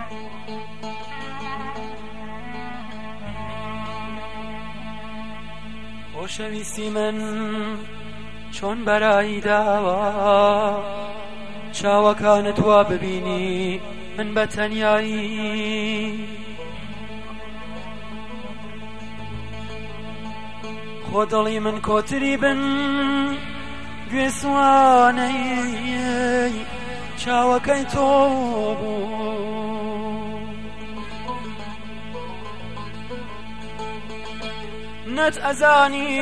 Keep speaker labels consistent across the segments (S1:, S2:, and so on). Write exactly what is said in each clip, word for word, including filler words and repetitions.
S1: خۆشەویستی من چۆن بەرایی داوە چاوەکانت وا ببینی من بە تەنیایی خۆ دڵی من کۆتری بن گوێسوانەی چاوەکەی تۆ بوو نەت ئەزانی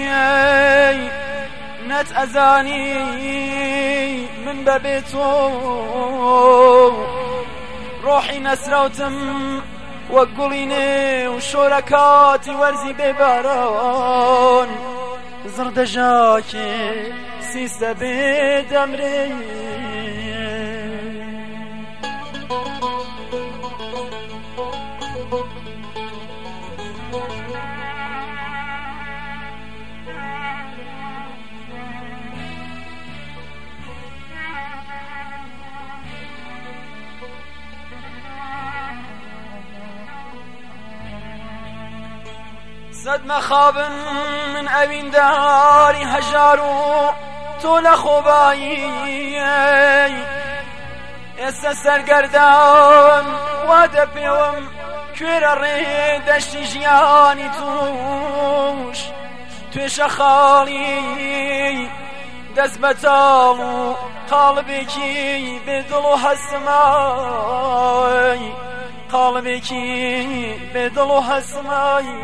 S1: نەت ئەزانی من بەبێ تۆ ڕۆحی نەسراوتم وەک گوڵی نێو شۆرەکاتی وەرزی بێباران زڕدە ژاکێ سیستە بێ دەمرێ سەد مەخابن من ئەوین داری هەژار و تۆ لە خۆبایی ئێستا سەرگەردان وا دەپێوم کوێرە ڕێ دەشتی ژیانی توش توێشە خاڵی دەست بەتاڵ و قاڵبێکی بێدڵ و هەسمای قاڵبێکی بێدڵ و هەسمایی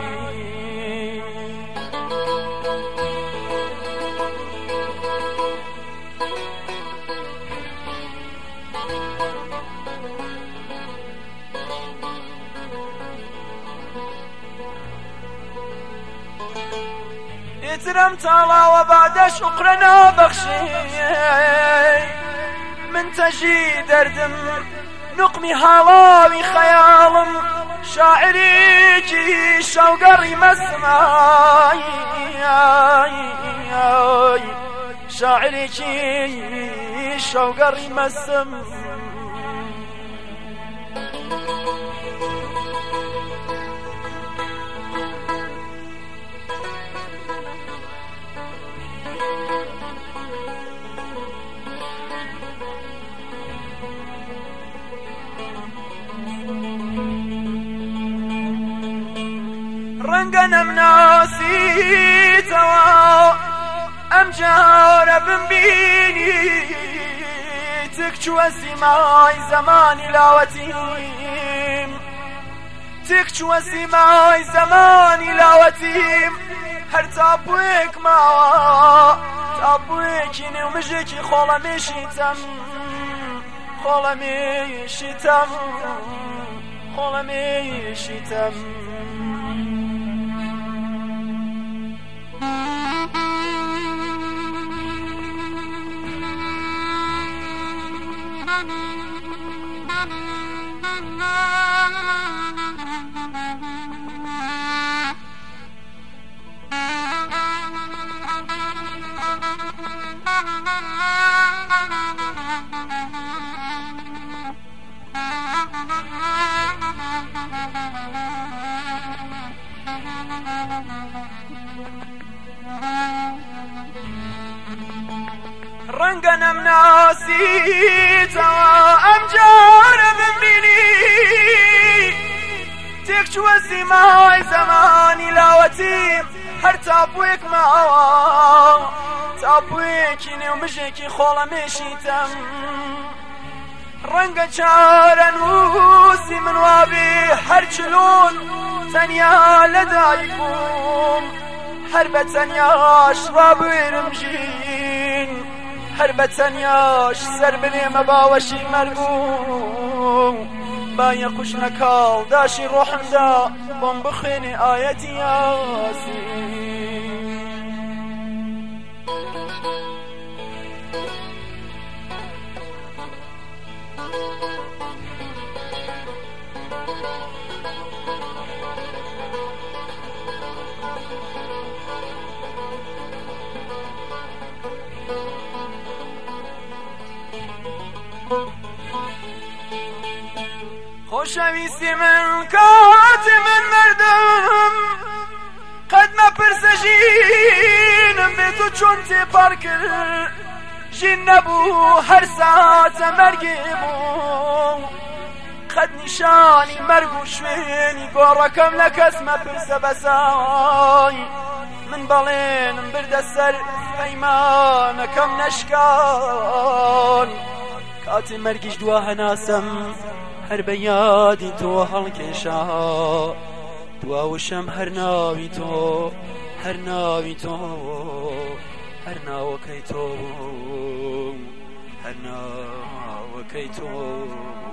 S1: ئێترم تاڵاوە بادەش و قرە نابەخشی من تەژی دەردم نقمی هاڵاوی خەیاڵم شاعرێکی شەوگەڕی مەسمای شاعرێکی شەوگەڕی مەسم ڕەنگە نەمناسیتەوە ئەم جارە بمبینی تک چووە سیمای زەمانی لاوەتیم تک چووە سیمای زەمانی لاوەتیم هەر تاپوێک ماوە تاپوێکی نێو مژێکی خۆڵەمێشیتەم خۆڵەمێشیتەم خۆڵەمێشیتەم ڕەنگە نەمناسیتەوە ئەم جارە بمبینی تێک چووە سیمای زەمانی لاوەتیم هەر تاپوێک ماوە تاپوێکی نێو مژێکی خۆڵەمێشیتەم ڕەنگە چارە نووسی من وابێ هەر چلۆن تەنیا لەدایک بووم هەر بە تەنیاش ڕابێرم ژین هەر بە تەنیاش سەر بنێمە باوەشی مەرگوم باە قوشنە کاڵ داشی ڕۆحمدا بۆم بخوێنێ ئایەتی یاسین خۆشەویستی من کاتی من مردم قەت مەپرسە ژینم بێت و چۆن تێپار کرد ژین نەبوو هەر ساتە مەرگێ بوو قەت نیشانی مەرگ و شوێنی گۆڕەکەم لە کەس مەپرسە بەسای من بەڵێنم بردە سەر پەیمانەکەم نەشکان کاتی مەرگیش دوا هەناسەم هەر بە یادی تۆ هەڵکێشا دواوشم هەر ناوی تۆ هەر ناوی تۆ هەر ناوەکەی تۆ هەر ناوەکەی تۆ